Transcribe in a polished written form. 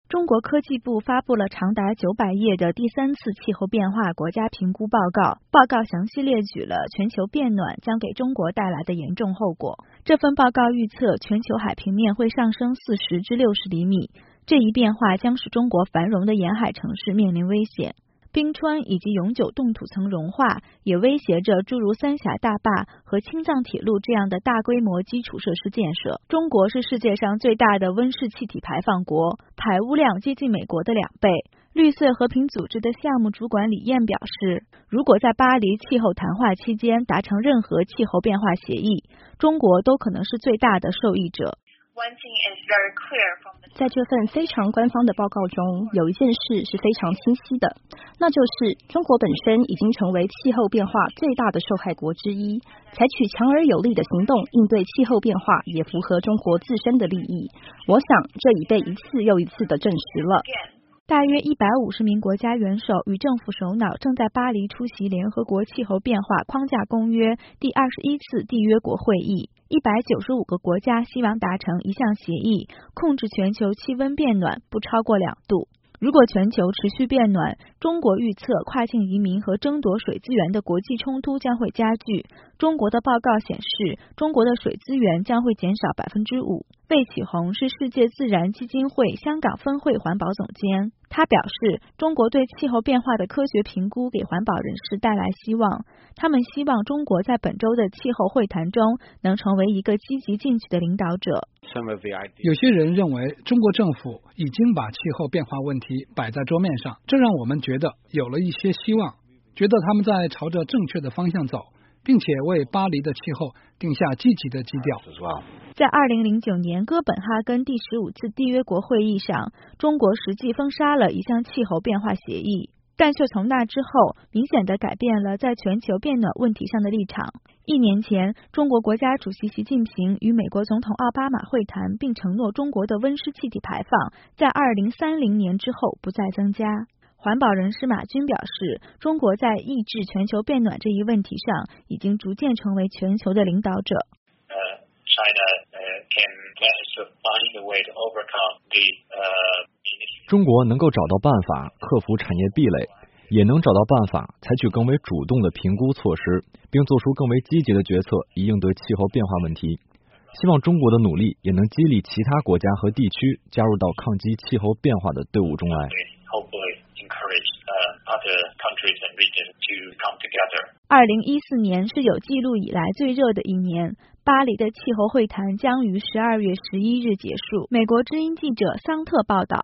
中国科技部发布了长达900页的第3次气候变化国家评估报告，报告详细列举了全球变暖将给中国带来的严重后果。这份报告预测全球海平面会上升40至60厘米，这一变化将使中国繁荣的沿海城市面临危险。冰川以及永久冻土层融化也威胁着诸如三峡大坝和青藏铁路这样的大规模基础设施建设。中国是世界上最大的温室气体排放国，排污量接近美国的2倍。绿色和平组织的项目主管李燕表示，如果在巴黎气候谈话期间达成任何气候变化协议，中国都可能是最大的受益者。 在这份非常官方的报告中，有一件事是非常清晰的，那就是中国本身已经成为气候变化最大的受害国之一，采取强而有力的行动应对气候变化也符合中国自身的利益。我想这已被一次又一次的证实了。 大约150名国家元首与政府首脑正在巴黎出席联合国气候变化框架公约第21次缔约国会议。195个国家希望达成一项协议，控制全球气温变暖不超过2度。如果全球持续变暖，中国预测跨境移民和争夺水资源的国际冲突将会加剧。中国的报告显示，中国的水资源将会减少5%。魏启宏是世界自然基金会香港分会环保总监，他表示，中国对气候变化的科学评估给环保人士带来希望，他们希望中国在本周的气候会谈中能成为一个积极进取的领导者。 有些人认为中国政府已经把气候变化问题摆在桌面上，这让我们觉得有了一些希望，觉得他们在朝着正确的方向走，并且为巴黎的气候定下积极的基调。 在2009年哥本哈根第15次缔约国会议上，中国实际封杀了一项气候变化协议，但却从那之后明显地改变了在全球变暖问题上的立场。1年前，中国国家主席习近平与美国总统奥巴马会谈，并承诺中国的温室气体排放在2030年之后不再增加。环保人士马军表示，中国在抑制全球变暖这一问题上已经逐渐成为全球的领导者。 中国能够找到办法克服产业壁垒，也能找到办法采取更为主动的评估措施，并做出更为积极的决策以应对气候变化问题。希望中国的努力也能激励其他国家和地区加入到抗击气候变化的队伍中来。 2014年是有记录以来最热的一年，巴黎的气候会谈将于12月11日结束。美国之音记者桑特报道。